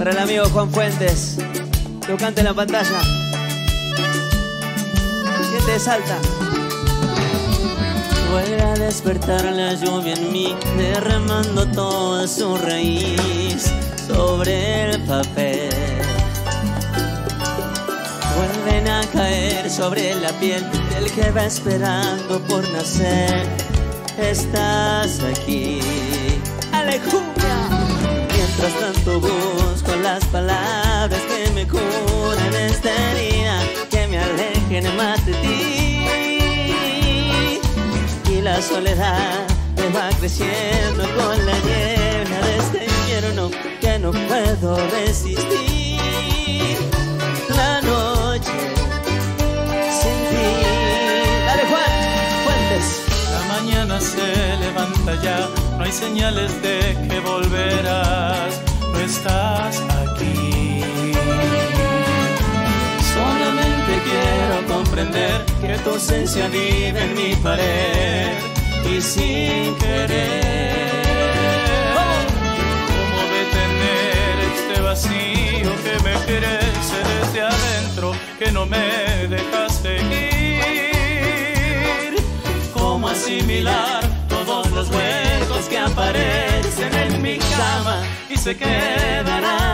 Para el amigo Juan Fuentes, lo canta en la pantalla. ¿Quién te salta? Vuelve a despertar la lluvia en mí, derramando toda su raíz sobre el papel. Vuelven a caer sobre la piel del que va esperando por nacer. Estás aquí, aleluya. Mientras tanto busco las palabras que me curan esta herida, que me alejen más de ti. Y la soledad me va creciendo con la niebla de este invierno que no puedo resistir. La noche sin ti. Dale, Juan Fuentes. La mañana se levanta ya, no hay señales de que volverás, no estás aquí. Solamente quiero comprender que tu ausencia vive en mi pared y sin querer. ¿Cómo detener este vacío que me crece desde adentro, que no me dejas seguir? ¿Cómo asimilar todos los huecos que aparecen en mi cama y se quedarán